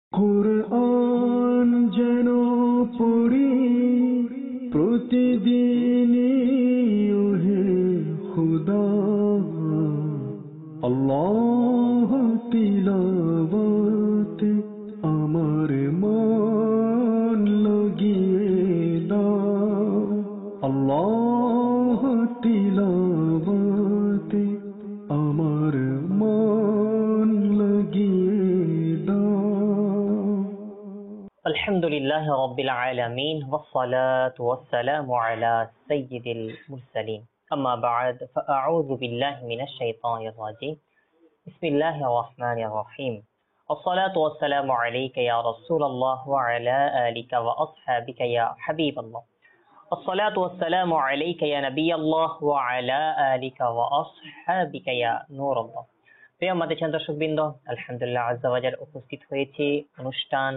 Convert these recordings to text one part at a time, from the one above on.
কুরআন যেন পড়ি প্রতিদিনই ওহে খুদা, আল্লাহ তিলাওয়াতে আমার মন লাগিয়ে দাও, আল্লাহ তিলাওয়াতে আমার মন লাগিয়ে দাও। আলহামদুলিল্লাহ রাব্বিল আলামিন ওয়াসসালাতু ওয়াসসালামু আলা সাইয়্যিদিল মুরসালিন আম্মা বা'দ ফাআউযু বিল্লাহি মিনাশ শাইতানির রাজীম বিসমিল্লাহির রহমানির রহিম والصلاة والسلام عليك يا رسول الله وعلى آلك وأصحابك يا حبيب الله والصلاة والسلام عليك يا نبي الله وعلى آلك وأصحابك يا نور الله প্রিয় মাদ্রাসার দর্শকবৃন্দ, আলহামদুলিল্লাহ আজ্জা ওয়া জাল উপস্থিত হয়েছি অনুষ্ঠান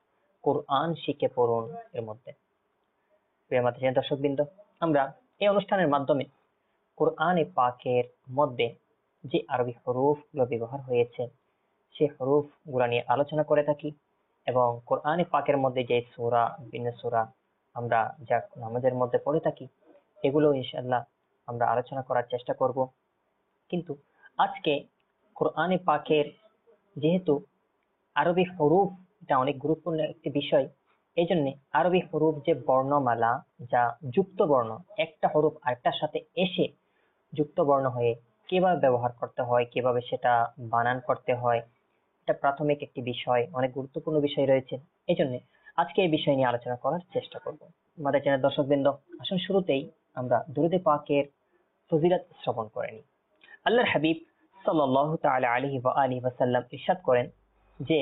কোরআন শিখে পড়ুন এর মধ্যে। প্রিয় মাদ্রাসার দর্শকবৃন্দ, আমরা এই অনুষ্ঠানের মাধ্যমে কোরআনে পাকের মধ্যে যে আরবি হরুফ গুলো ব্যবহার হয়েছে সেই হরুফ গুলা নিয়ে আলোচনা করে থাকি এবং কোরআনে পাকের মধ্যে যে সূরা, বিভিন্ন সূরা আমরা যা নামাজের মধ্যে পড়ে থাকি এগুলো ইনশাআল্লাহ আমরা আলোচনা করার চেষ্টা করব। কিন্তু আজকে কোরআনে পাকের যেহেতু আরবি হরুফ এটা অনেক গুরুত্বপূর্ণ একটি বিষয়, এই জন্য আরবি হরুফ যে বর্ণমালা, যা যুক্ত বর্ণ, একটা হরুফ আরেকটার সাথে এসে যুক্ত বর্ণ হয়ে কিভাবে ব্যবহার করতে হয়, কিভাবে সেটা বানান করতে হয়, এটা প্রাথমিক একটি বিষয়, অনেক গুরুত্বপূর্ণ বিষয় রয়েছে। এই জন্য আজকে এই বিষয় নিয়ে আলোচনা করার চেষ্টা করব। আমাদের চ্যানেল দর্শকবৃন্দ, আসুন শুরুতেই আমরা দুরূদে পাকের ফজিলত শ্রবণ করে নিই। আল্লাহর হাবিব সাল্লাল্লাহু তাআলা আলাইহি ওয়া আলিহি ওয়াসাল্লাম ইরশাদ করেন যে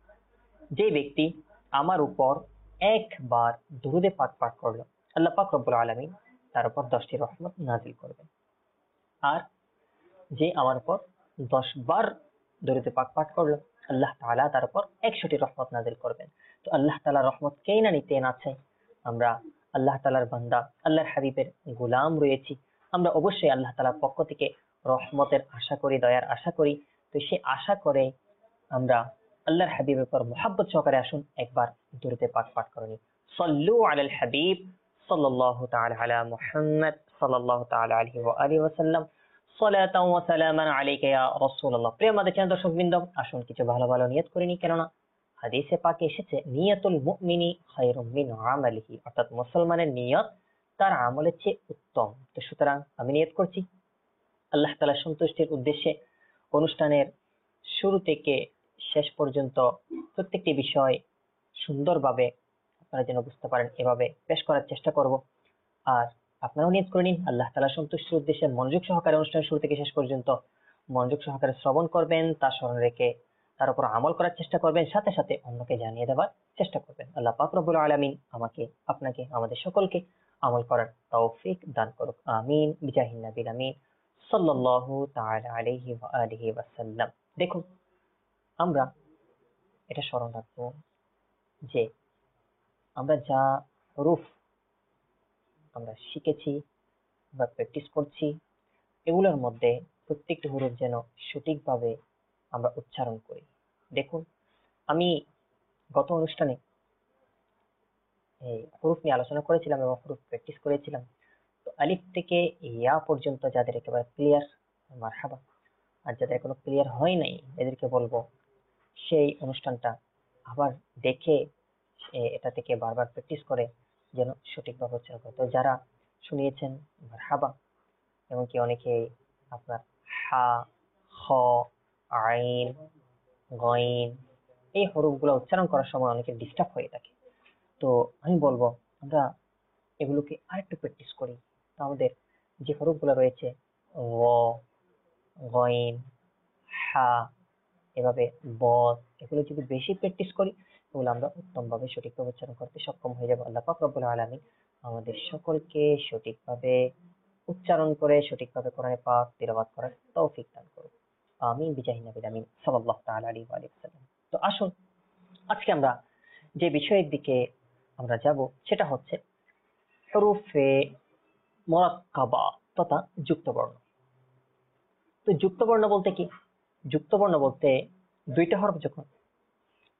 যে ব্যক্তি আমার উপর একবার দুরূদে পাক পাঠ করলো, আল্লাহ পাক রব্বুল আলামিন তার উপর 10টি রহমত নাজিল করবেন। আর যে আমার উপর 10 বার দুরূদে পাক পাঠ করলো, আল্লাহ তাআলা তার উপর 100টি রহমত নাজিল করবেন। তো আল্লাহ তাআলার রহমত কেই না নিতে না চাই? আমরা আল্লাহ তাআলার বান্দা, আল্লাহর হাবিবের গোলাম রয়েছি, আমরা অবশ্যই আল্লাহ তাআলার পক্ষ থেকে রহমতের আশা করি, দয়ার আশা করি। তো সেই আশা করে আমরা আল্লাহর হাবিবের উপর মুহাব্বত সহকারে আসুন একবার দুরূদে পাক পাঠ করে নিই। সাল্লু আলাল হাবিব সাল্লাল্লাহু তাআলা আলা মুহাম্মদ সাল্লাল্লাহু তাআলা আলাইহি ওয়া আলিহি ওয়াসাল্লাম সালাতাও ওয়া সালামান আলাইকা ইয়া রাসূলুল্লাহ। প্রিয় আমাদের চ্যানেল দর্শকবৃন্দ, আসুন কিছু ভালো ভালো নিয়ত করে নিই, কেননা হাদিসে পাকে এসেছে নিয়াতুল মুমিনি খায়রুম মিন আমালিহি, অর্থাৎ মুসলমানের নিয়ত তার আমলের চেয়ে উত্তম। তো সুতরাং আমি নিয়ত করছি আল্লাহ তাআলার সন্তুষ্টির উদ্দেশ্যে অনুষ্ঠানের শুরু থেকে শেষ পর্যন্ত প্রত্যেকটি বিষয় সুন্দরভাবে আপনারা যেন বুঝতে পারেন এভাবে পেশ করার চেষ্টা করব। আর আপনারাও নিয়ত করে নিন আল্লাহ তাআলার সন্তুষ্টির উদ্দেশ্যে মনোযোগ সহকারে অনুষ্ঠানের শুরু থেকে শেষ পর্যন্ত মনোযোগ সহকারে শ্রবণ করবেন, তার স্মরণ রেখে তার উপর আমল করার চেষ্টা করবেন, সাথে সাথে অন্যকে জানিয়ে দেওয়ার চেষ্টা করবেন। আল্লাহ পাক রব্বুল আলামিন আমাকে, আপনাকে, আমাদের সকলকে আমল করার তৌফিক দান করুক, আমিন বিজাহিন নবীল আমিন সাল্লাল্লাহু তাআলা আলাইহি ওয়া আলিহি ওয়াসাল্লাম। দেখুন, আমরা এটা স্মরণ রাখবো যে আমরা যা হরুফ আমরা শিখেছি বা প্র্যাকটিস করছি এগুলোর মধ্যে প্রত্যেকটি হরুফ যেন সঠিকভাবে আমরা উচ্চারণ করি। দেখুন, আমি গত অনুষ্ঠানে এই হরুফ নিয়ে আলোচনা করেছিলাম এবং হরুফ প্র্যাকটিস করেছিলাম। তো আলিফ থেকে ইয়া পর্যন্ত যাদের একেবারে ক্লিয়ার, মারহাবা। আর যাদের এখনো ক্লিয়ার হয় নাই এদেরকে বলবো সেই অনুষ্ঠানটা আবার দেখে এটা থেকে বারবার প্র্যাকটিস করে যেন সঠিকভাবে উচ্চারণ করে। তো যারা শুনিয়েছেন মারহাবা, এমনকি অনেকে আপনার হা, খ, আইন, গইন এই হরফগুলো উচ্চারণ করার সময় অনেকে ডিস্টার্ব হয়ে থাকে। তো আমি বলবো আমরা এগুলোকে আরেকটু প্র্যাকটিস করি। তো আমাদের যে হরফগুলো রয়েছে গ, গইন, হা, এভাবে বদ, এগুলো যদি বেশি প্র্যাকটিস করি তাহলে আমরা উত্তমভাবে সঠিকভাবে উচ্চারণ করতে সক্ষম হয়ে যাবো। আল্লাহ পাক রব্বুল আলামিন আমাদের সকলকে সঠিকভাবে উচ্চারণ করে সঠিকভাবে কোরআন পাক তিলাওয়াত করার তৌফিক দান করুন, আমিন বিজাহি নবীল আমিন সাল্লাল্লাহু তাআলা আলাইহি ওয়া সাল্লাম। তো আসুন আজকে আমরা যে বিষয়ের দিকে আমরা যাব সেটা হচ্ছে হরফে মুরাক্কাবা তথা যুক্ত বর্ণ। তো যুক্ত বর্ণ বলতে কি? যুক্ত বর্ণ বলতে দুইটা হরফ যখন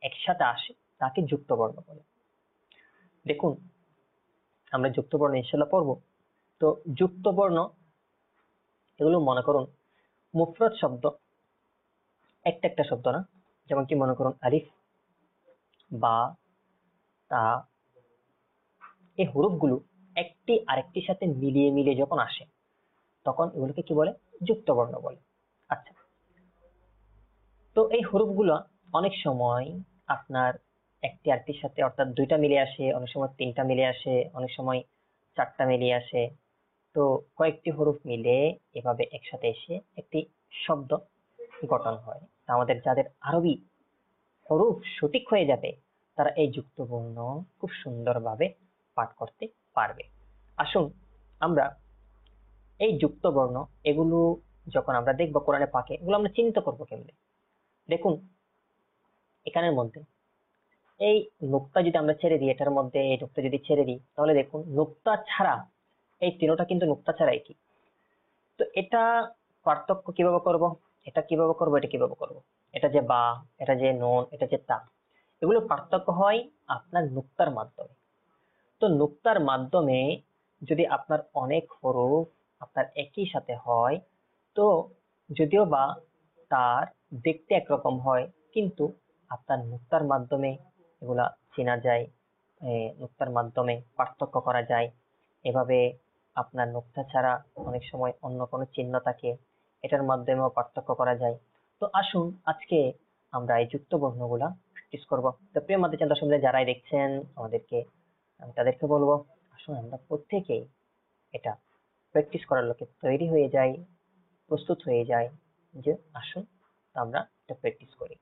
একসাথে আসে তাকে যুক্ত বর্ণ বলে। দেখুন আমরা যুক্ত বর্ণ ইনশাআল্লাহ পড়বো। তো যুক্ত বর্ণ এগুলো মনে করুন মুফরদ শব্দ, একটা একটা শব্দ না, যেমন কি মনে করুন আলিফ, বা, তা, এই হরফগুলো একটি আরেকটির সাথে মিলিয়ে মিলিয়ে যখন আসে তখন এগুলোকে কি বলে? যুক্ত বর্ণ বলে। আচ্ছা, তো এই হরফগুলো অনেক সময় আপনার একটি আরেকটির সাথে অর্থাৎ দুইটা মিলে আসে, অনেক সময় তিনটা মিলে আসে, অনেক সময় চারটা মিলে আসে। তো কয়েকটি হরফ মিলে এভাবে একসাথে এসে একটি শব্দ গঠন হয়। তা আমাদের যাদের আরবি হরফ সঠিক হয়ে যাবে তারা এই যুক্ত বর্ণ খুব সুন্দরভাবে পাঠ করতে পারবে। আসুন আমরা এই যুক্ত বর্ণ এগুলো যখন আমরা দেখবো কোরআনে পাকে, এগুলো আমরা চিহ্নিত করবো কেমনে? দেখুন এখানের মধ্যে এই নুক্তা যদি আমরা ছেড়ে দিই, এটার মধ্যে এই নুক্তা যদি ছেড়ে দিই, তাহলে দেখুন নুক্তা ছাড়া এই তিনটা কিন্তু নুক্তা ছাড়া একই। তো এটা পার্থক্য কিভাবে করব? এটা কিভাবে করব, এটা কিভাবে করব? এটা যে বা, এটা যে নুন, এটা যে তা, এগুলো পার্থক্য হয় আপনার নুক্তার মাধ্যমে। তো নুক্তার মাধ্যমে যদি আপনার অনেক হরফ আপনার একই সাথে হয়, তো যদিও বা তার দেখতে একরকম হয়, কিন্তু আপনার নুক্তার মাধ্যমে এগুলা চেনা যায়, নুক্তার মাধ্যমে পার্থক্য করা যায়। এভাবে আপনার নুক্তা ছাড়া অনেক সময় অন্য কোনো চিহ্ন থাকে, এটার মাধ্যমেও পার্থক্য করা যায়। তো আসুন আজকে আমরা এই যুক্ত বর্ণগুলা প্র্যাকটিস করব। তো প্রিয় মাদ্রাসা দর্শক মণ্ডলী যারাই দেখছেন আমাদেরকে, আমি তাদেরকে বলবো আসুন আমরা প্রত্যেকেই এটা প্র্যাকটিস করার লোকে তৈরি হয়ে যাই, প্রস্তুত হয়ে যাই, যে আসুন আমরা এটা প্র্যাকটিস করি।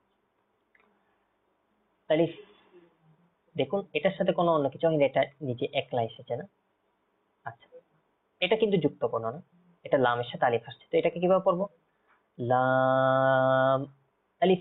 তাহলে দেখুন এটার সাথে কোনো অন্য কিছু হয়নি, এটা নিজে একলা এসেছে না। আচ্ছা, এটা কিন্তু যুক্ত বর্ণ না, এটা লামের সাথে আলিফ আসছে। তো এটাকে কিভাবে পড়বো? লাম আলিফ,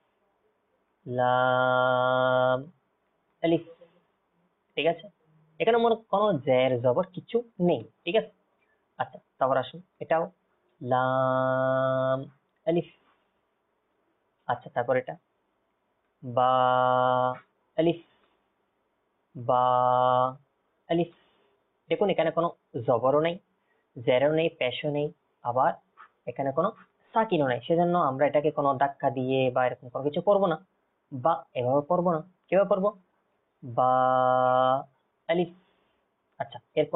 লাম আলিফ। ঠিক আছে, এখানে মনে কোনো জের জবর কিছু নেই। ঠিক আছে, আচ্ছা তারপর আসুন এটাও লাম আলিফ। আচ্ছা তারপর এটা বা আলিফ, বা আলিফ। দেখুন এখানে কোনো জবরও নেই, জেরও নেই, পেশও নেই, আবার এখানে কোনো সাকিনও নেই। সেজন্য আমরা এটাকে কোনো ধাক্কা দিয়ে বা এরকম কোনো কিছু পড়বো না, বা এভাবে পড়বো না। কিভাবে পড়বো? বা আলিফ। আচ্ছা এরপর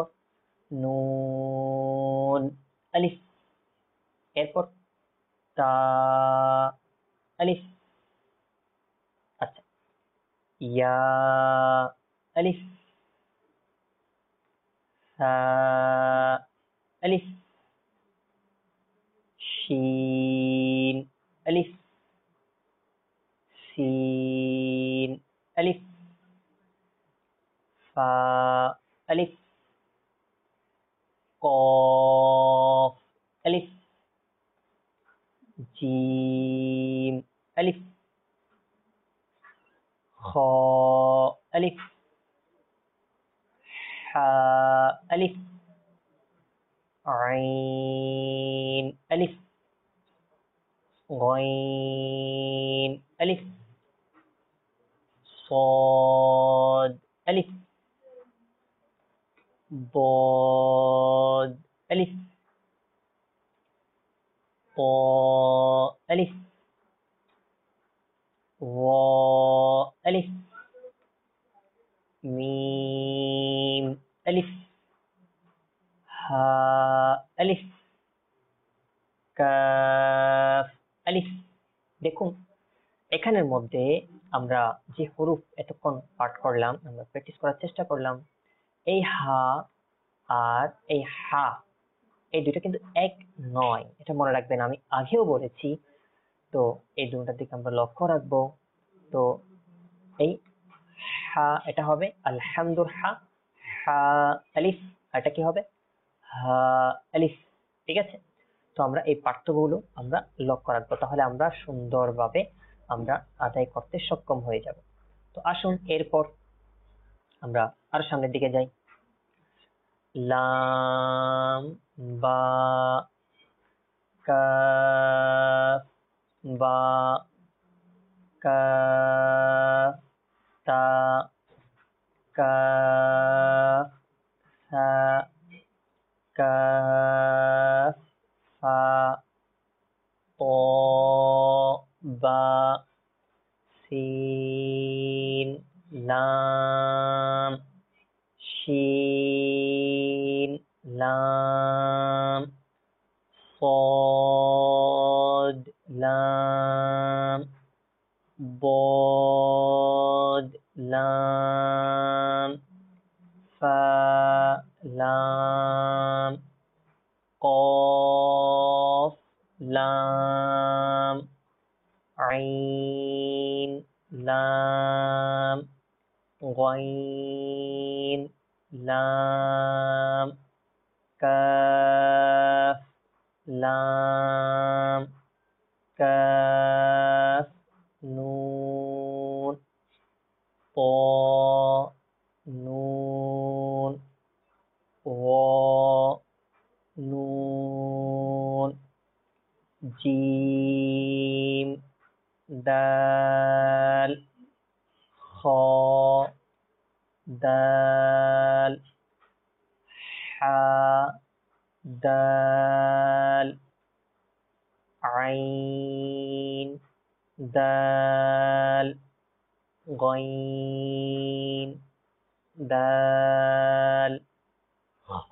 নুন আলিফ, এরপর তা আলিফ। আচ্ছা ইয়া আলিফ, সা আলিফ, শিন আলিফ, সিন আলিফ, ফা আলিফ, কফ আলিফ, জিম আলিফ, খ আলিফ, হা আলিফ, আইন আলিফ, গইন আলিফ, صاد ألف، ضاد ألف، طاء ألف، ظاء ألف، ميم ألف، هاء ألف، কাফ আলিফ। দেখুন এখানের মধ্যে আমরা যে হরফ এতক্ষণ পাঠ করলাম, আমরা প্র্যাকটিস করার চেষ্টা করলাম, এই হা আর এই হা, এই দুটো কিন্তু এক নয়, এটা মনে রাখবেন। আমি আগেও বলেছি। তো এই দুটার দিকে আমরা লক্ষ্য রাখবো। তো এই হা এটা হবে আলহামদুর হা, হা আলিফ। আর এটা কি হবে? হা আলিফ। ঠিক আছে, তো আমরা এই পাঠ্যগুলো আমরা লক্ষ্য রাখবো, তাহলে আমরা সুন্দরভাবে আমরা আদায় করতে সক্ষম হয়ে যাব। তো আসুন এরপর আমরা আরো সামনের দিকে যাই। লাম, বা, কাফ, বা, কাফ, তা, কাফ, সা, কাফ, ফা, ত, বা, সিন, লাম, শিন, লাম, صاد لام ضاد لام فا لام قاف لام عين لام غين لام كاف লাম, কাফ, নুন, ত, নুন, ওয়া, নুন, জিম, দাল, খ, দাল, হা, দাল, আইন, দাল, গইন, দাল, খ,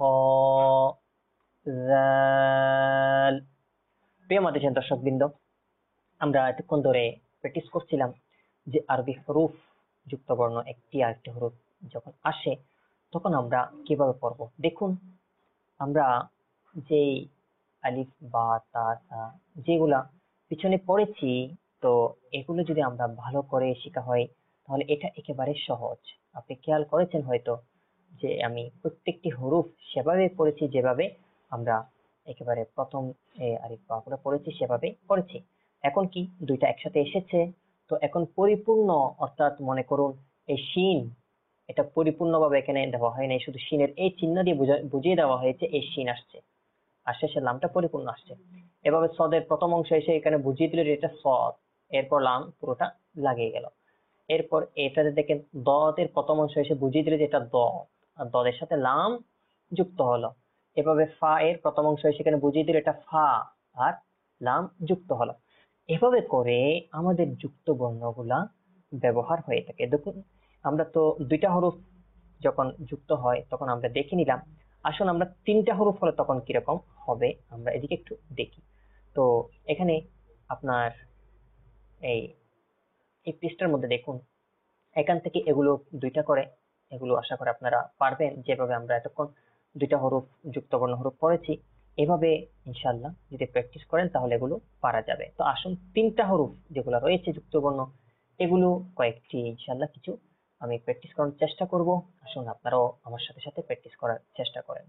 জাল। প্রিয় মাদ্রাসা দর্শকবৃন্দ, আমরা এতক্ষণ ধরে প্র্যাকটিস করছিলাম যে আরবি হরুফ যুক্ত বর্ণ একটি আরেকটি হরুফ যখন আসে তখন আমরা কিভাবে পড়ব। দেখুন, আমরা যেই আলিফ, বা, তা, সা যেগুলা পিছনে পড়েছি, তো এগুলো যদি আমরা ভালো করে শেখা হয় তাহলে এটা একেবারে সহজ। আপনি খেয়াল করেছেন হয়তো যে আমি প্রত্যেকটি হরুফ সেভাবে পড়েছি যেভাবে আমরা একেবারে প্রথম আলিফ বা গুলো পড়েছি সেভাবে পড়েছি। এখন কি দুইটা একসাথে এসেছে, তো এখন পরিপূর্ণ, অর্থাৎ মনে করুন এই শিন, এটা পরিপূর্ণভাবে এখানে দেওয়া হয় নাই, শুধু শিনের এই চিহ্ন দিয়ে বুঝিয়ে দেওয়া হয়েছে এই শিন আসছে, আর শেষের লামটা পরিপূর্ণ আসছে। এভাবে সদের প্রথম অংশ এসে এখানে বুঝিয়ে দিল যে এটা সদ, এরপর লাম পুরোটা লাগিয়ে গেল। এরপর এটাতে দেখেন দদের প্রথম অংশ এসে বুঝিয়ে দিল যে এটা দ, আর দদের সাথে লাম যুক্ত হলো। এভাবে ফা এর প্রথম অংশ এসে এখানে বুঝিয়ে দিল এটা ফা, আর লাম যুক্ত হলো। এভাবে করে আমাদের যুক্ত বর্ণগুলা ব্যবহার হয়ে থাকে। দেখুন, আমরা তো দুইটা হরফ যখন যুক্ত হয় তখন আমরা দেখে নিলাম। আসুন আমরা তিনটা হরফ হলে তখন কিরকম হবে আমরা এদিকে একটু দেখি। তো এখানে আপনার এই এই পৃষ্ঠার মধ্যে দেখুন, এখান থেকে এগুলো দুইটা করে, এগুলো আশা করি আপনারা পারবেন। যেভাবে আমরা এতক্ষণ দুইটা হরফ যুক্ত বর্ণ হরফ পড়েছি, এভাবে ইনশাআল্লাহ যদি প্র্যাকটিস করেন তাহলে এগুলো পারা যাবে। তো আসুন তিনটা হরফ যেগুলো রয়েছে যুক্ত বর্ণ, এগুলো কয়েকটি ইনশাআল্লাহ কিছু আমি প্র্যাকটিস করার চেষ্টা করব। আসুন আপনারাও আমার সাথে সাথে প্র্যাকটিস করার চেষ্টা করেন।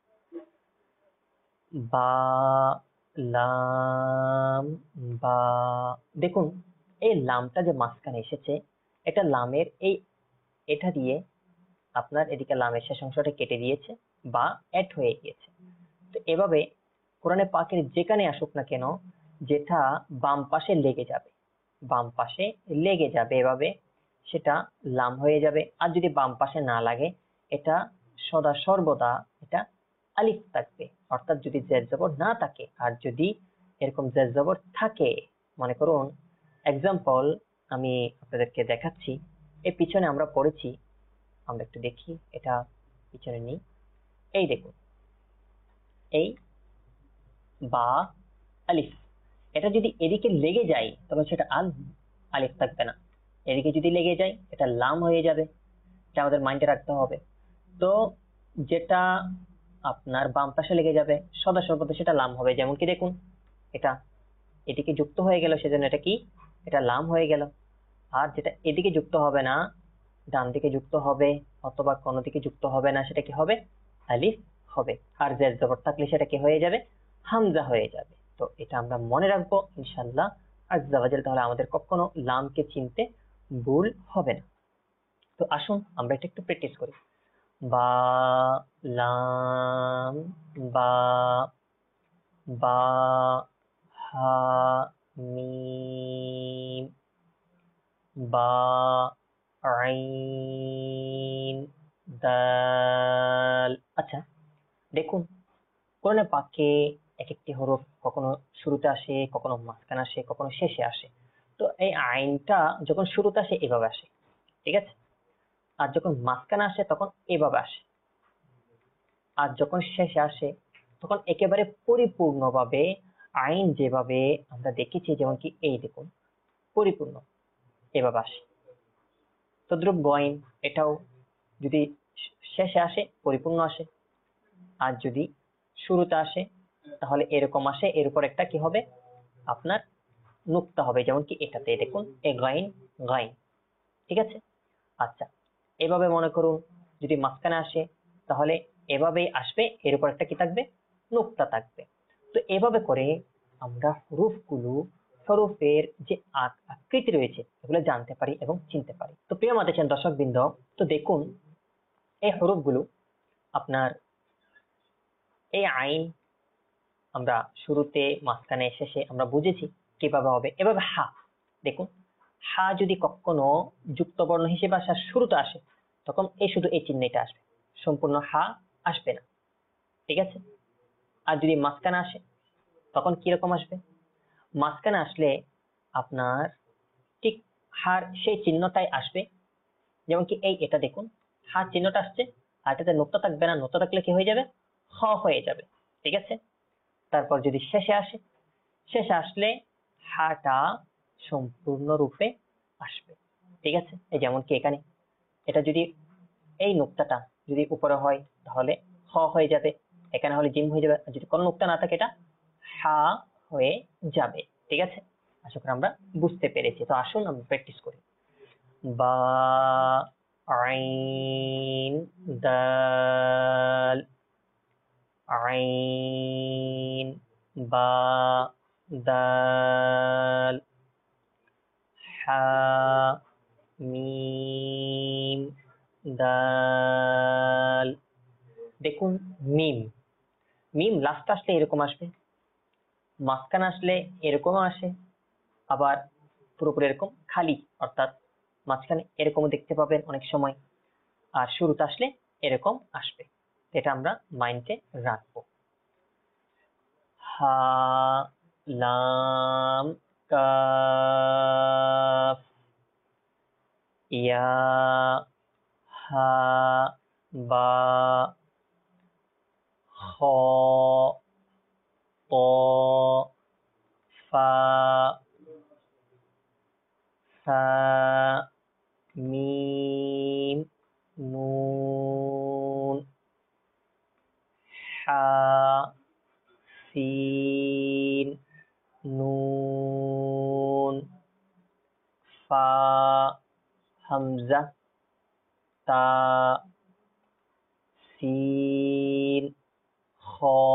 বা, লাম, বা। দেখুন, এই লামটা যে মাঝখানে এসেছে, এটা লামের এই এটা দিয়ে আপনার এদিকে লামের শেষ অংশটা কেটে দিয়েছে বা অ্যাড হয়ে গিয়েছে। তো এভাবে কোরআনে পাকের যেখানে আসুক না কেন, যেটা বাম পাশে লেগে যাবে, বাম পাশে লেগে যাবে এভাবে, সেটা লাম হয়ে যাবে। আর যদি বাম পাশে না লাগে, এটা সদা সর্বদা এটা আলিফ থাকবে। অর্থাৎ যদি জের জবর না থাকে, আর যদি এরকম জের জবর থাকে, মনে করুন এক্সাম্পল আমি আপনাদেরকে দেখাচ্ছি। এই পিছনে আমরা পড়েছি, আমরা একটু দেখি, এটা পিছনে নিই। এই দেখুন, এই বা, আলিফ, এটা যদি এদিকে লেগে যায় তবে সেটা আলিফ থাকবে না। এদিকে যদি লেগে যায় এটা লাম হয়ে যাবে, এটা আমাদের মাইন্ডে রাখতে হবে। তো যেটা আপনার বাম পাশে লেগে যাবে সদা সর্বদা সেটা লাম হবে। যেমন কি দেখুন, এটা এদিকে যুক্ত হয়ে গেল, সেজন্য এটা কি, এটা লাম হয়ে গেল। আর যেটা এদিকে যুক্ত হবে না, ডান দিকে যুক্ত হবে অথবা কোন দিকে যুক্ত হবে না, সেটা কি হবে, আলিফ হবে। আর জের জবর থাকলে সেটা কি হয়ে যাবে, হামজা হয়ে যাবে। তো এটা আমরা মনে রাখবো ইনশাআল্লাহ আজ্জা ওয়া জাল, তাহলে আমাদের কখনো লামকে চিনতে ভুল হবে না। তো আসুন আমরা এটা একটু প্র্যাকটিস করি। বা, লাম, বা, বা, হা, মিম, বা, আইন, দাল। আচ্ছা, দেখুন কোরআনে পাকে এক একটি হরফ কখনো শুরুতে আসে, কখনো মাঝখানে আসে, কখনো শেষে আসে। তো এই আইনটা যখন শুরুতে আসে এভাবে আসে, ঠিক আছে? আর যখন মাঝখানে আসে তখন এভাবে আসে, আর যখন শেষে আসে তখন একেবারে পরিপূর্ণভাবে আইন যেভাবে আমরা দেখেছি, যেমন কি এই দেখুন পরিপূর্ণ এভাবে আসে। তদ্রুপ গয়েন, এটাও যদি শেষে আসে পরিপূর্ণ আসে, আর যদি শুরুতে আসে তাহলে এরকম আসে, এর উপর একটা কি হবে আপনার নুক্তা হবে, যেমন কি এটাতে দেখুন এ গাইন, গাইন, ঠিক আছে? আচ্ছা, এভাবে মনে করুন যদি মাঝখানে আসে তাহলে এভাবেই আসবে, এর উপর একটা কি থাকবে, নুক্তা থাকবে। তো এভাবে করে আমরা হরফের যে আকৃতি রয়েছে এগুলো জানতে পারি এবং চিনতে পারি। তো প্রিয় মাতাছেন দর্শক বৃন্দ, তো দেখুন এই হরফগুলো আপনার এই আইন আমরা শুরুতে মাঝখানে শেষে আমরা বুঝেছি কিভাবে হবে। এভাবে হা, দেখুন হা যদি কখনো যুক্ত বর্ণ হিসেবে আসার শুরুতে আসে তখন এই শুধু এই চিহ্নটা আসবে, সম্পূর্ণ হা আসবে না, ঠিক আছে? আর যদি মাঝখানে আসে তখন কিরকম আসবে? মাঝখানে আসলে আপনার ঠিক হার সেই চিহ্নটাই আসবে, যেমন কি এই এটা দেখুন হার চিহ্নটা আসছে, আর এটাতে নোক্তা থাকবে না, নোক্তা থাকলে কি হয়ে যাবে, হ হয়ে যাবে, ঠিক আছে? তারপর যদি শেষে আসে, শেষে আসলে হাটা সম্পূর্ণরূপে আসবে, ঠিক আছে? এই যেমন কি এখানে এটা যদি এই নোক্তাটা যদি উপরে হয় তাহলে হ হয়ে যাবে, এখানে হলে জিম হয়ে যাবে, আর যদি কোনো নোক্তা না থাকে এটা হা হয়ে যাবে, ঠিক আছে? আশা করি আমরা বুঝতে পেরেছি। তো আসুন আমরা প্র্যাকটিস করি। বা, আইন, দাল, আইন, বা, দাল, হা, মিম, দাল। দেখুন মিম, মিম লাস্ট আসলে এরকম আসবে, মাঝখানে আসলে এরকম আসে, আবার পুরোপুরি এরকম খালি, অর্থাৎ মাঝখানে এরকমও দেখতে পাবেন অনেক সময়, আর শুরুতে আসলে এরকম আসবে। এটা আমরা মাইন্ডে রাখবো। হা, লাম, কাফ, ইয়া, হা, বা, খ, ত, ফা, সা, মিম, নুন, হা, সিন, নুন, ফা, হামজা, তা, সিন, খ,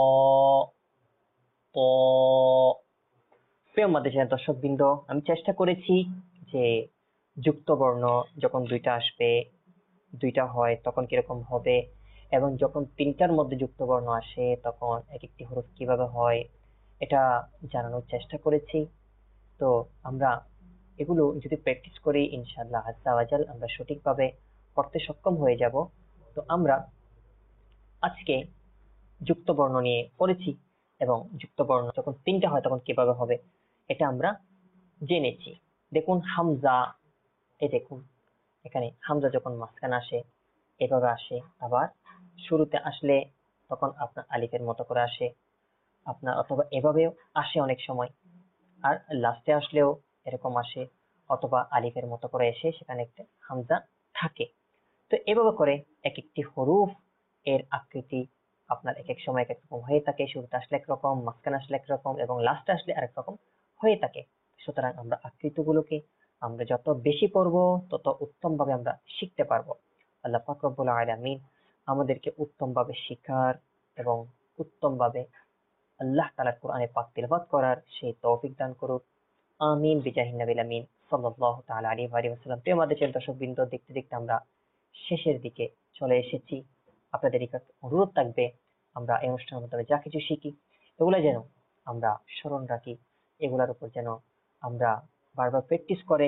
ত। প্রিয় মাদ্রাসার দর্শকবৃন্দ, আমি চেষ্টা করেছি যে যুক্ত বর্ণ যখন দুইটা আসবে, দুইটা হয় তখন কিরকম হবে, এবং যখন তিনটার মধ্যে যুক্ত বর্ণ আসে তখন এক একটি হরফ কিভাবে হয় এটা জানানোর চেষ্টা করেছি। তো আমরা এগুলো যদি প্র্যাকটিস করি ইনশাআল্লাহ আজ্জা ওয়াজাল আমরা সঠিকভাবে পড়তে সক্ষম হয়ে যাব। তো আমরা আজকে যুক্ত বর্ণ নিয়ে পড়েছি, এবং যুক্ত বর্ণ যখন তিনটা হয় তখন কিভাবে হবে এটা আমরা জেনেছি। দেখুন হামজা, এই দেখুন এখানে হামজা যখন মাঝখানে আসে এভাবে আসে, আবার শুরুতে আসলে তখন আপনার আলিফের মতো করে আসে আপনার, অথবা এভাবেও আসে অনেক সময়, আর লাস্টে আসলেও এরকম আসে, অথবা আলিফের মতো করে এসে সেখানে একটা হামজা থাকে। তো এভাবে করে এক একটি হরুফ এর আকৃতি আপনার এক এক সময় এক এক রকম হয়ে থাকে, শুরুতে আসলে একরকম, মাঝখানে আসলে একরকম, এবং লাস্টে আসলে আরেক রকম হয়ে থাকে। সুতরাং আমরা আকৃতিগুলোকে আমরা যত বেশি পড়বো তত উত্তম ভাবে আমরা শিখতে পারবো। আল্লাহ পাক রব্বুল আলামিন আমাদেরকে উত্তম ভাবে শিখার এবং উত্তম ভাবে আল্লাহ তাআলার কোরআনে পাক তিলাওয়াত করার সেই তৌফিক দান করুক। আমিন বিজাহিন নবিল আমিন সাল্লাল্লাহু তাআলা আলাইহি ওয়া সাল্লাম। প্রিয় মাদ্রাসার দর্শকবৃন্দ, দেখতে দেখতে আমরা শেষের দিকে চলে এসেছি। আপনাদের কাছে অনুরোধ থাকবে আমরা এই অনুষ্ঠানের মাধ্যমে যা কিছু শিখি এগুলো যেন আমরা স্মরণ রাখি, এগুলোর উপর যেন আমরা বারবার প্র্যাকটিস করে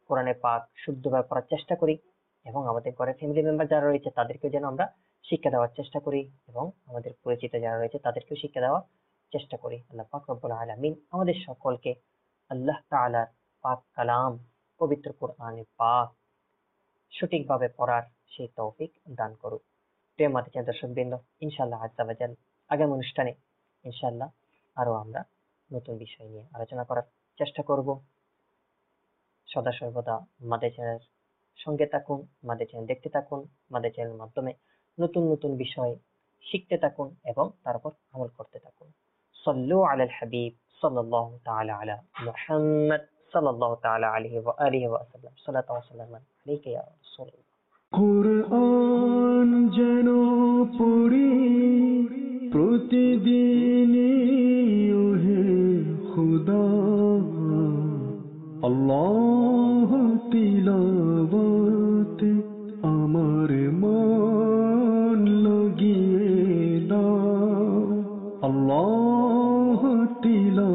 কোরআনে পাক শুদ্ধভাবে পড়ার চেষ্টা করি, এবং আমাদের ঘরে ফ্যামিলি মেম্বার যারা রয়েছে তাদেরকে যেন আমরা শিক্ষা দেওয়ার চেষ্টা করি, এবং আমাদের পরিচিত যারা রয়েছে তাদেরকেও শিক্ষা দেওয়ার চেষ্টা করি। আল্লাহ পাক রব্বুল আলামিন আমাদের সকলকে আল্লাহ তাআলার পাক কালাম, পবিত্র কোরআনে পাক সঠিকভাবে পড়ার সেই তৌফিক দান করুক। প্রিয় মাতা দর্শকবৃন্দ, ইনশাআল্লাহ আজ্জা ওয়া জাল আগামী অনুষ্ঠানে ইনশাআল্লাহ আরো আমরা নতুন বিষয় নিয়ে আলোচনা করার চেষ্টা করব। সদা সর্বদা আমাদের চ্যানেলের সঙ্গে থাকুন, আমাদের চ্যানেল দেখতে থাকুন, আমাদের চ্যানেলের মাধ্যমে নতুন নতুন বিষয় শিখতে থাকুন এবং তারপর আমল করতে থাকুন। সাল্লু আলাল হাবিব সাল্লাল্লাহু তাআলা আলা মুহাম্মদ সাল্লাল্লাহু তাআলা আলাইহি ওয়া আলিহি ওয়া সাল্লাম। সালাতু ওয়া সালামু আলাইকা ইয়া রাসূলুল্লাহ। কোরআন যেন পড়ি প্রতিদিনই ওহে খুদা, আল্লাহ তিলাওয়াতে আমার মন লাগিয়ে দাও, আল্লাহ তিলাওয়াতে